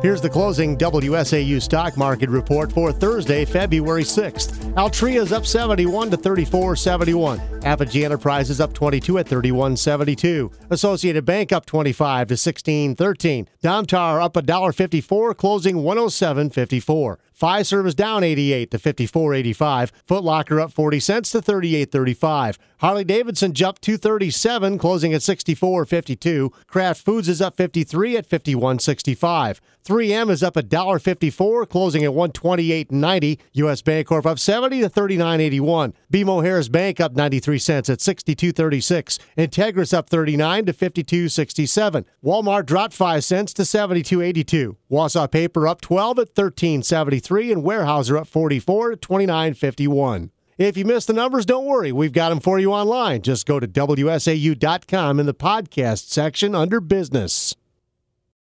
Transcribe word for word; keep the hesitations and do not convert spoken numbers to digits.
Here's the closing W S A U stock market report for Thursday, February sixth. Altria is up seventy-one to thirty-four seventy-one. Apogee Enterprises up twenty-two at thirty-one seventy-two. Associated Bank up twenty-five to sixteen thirteen. Domtar up one dollar fifty-four, closing one oh seven fifty-four. Fiserv is down eighty-eight to fifty-four eighty-five. Foot Locker up forty cents to thirty-eight thirty-five. Harley-Davidson jumped two thirty-seven, closing at sixty-four fifty-two. Kraft Foods is up fifty-three at fifty-one sixty-five. three M is up one dollar fifty-four, closing at one twenty-eight ninety. U S Bancorp up seventy to thirty-nine eighty-one. B M O Harris Bank up ninety-three cents at sixty-two thirty-six. Integris up thirty-nine to fifty-two sixty-seven. Walmart dropped five cents to seventy-two eighty-two. Wausau Paper up twelve at thirteen seventy-three, and Weyerhaeuser up forty-four at twenty-nine fifty-one. If you missed the numbers, don't worry. We've got them for you online. Just go to W S A U dot com in the podcast section under business.